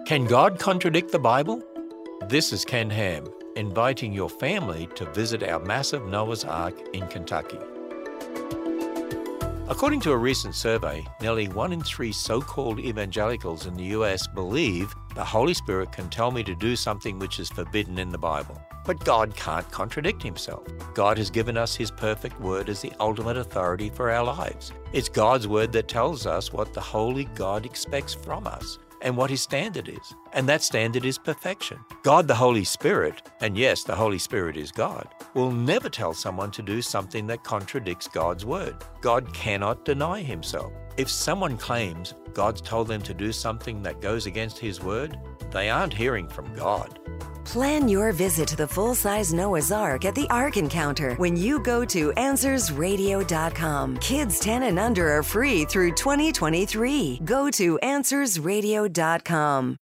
Can God contradict the Bible? This is Ken Ham, inviting your family to visit our massive Noah's Ark in Kentucky. According to a recent survey, nearly 1 in 3 so-called evangelicals in the U.S. believe the Holy Spirit can tell me to do something which is forbidden in the Bible. But God can't contradict himself. God has given us his perfect word as the ultimate authority for our lives. It's God's word that tells us what the holy God expects from us and what his standard is. And that standard is perfection. God the Holy Spirit, and yes, the Holy Spirit is God, will never tell someone to do something that contradicts God's word. God cannot deny himself. If someone claims God's told them to do something that goes against his word, they aren't hearing from God. Plan your visit to the full-size Noah's Ark at the Ark Encounter when you go to AnswersRadio.com. Kids 10 and under are free through 2023. Go to AnswersRadio.com.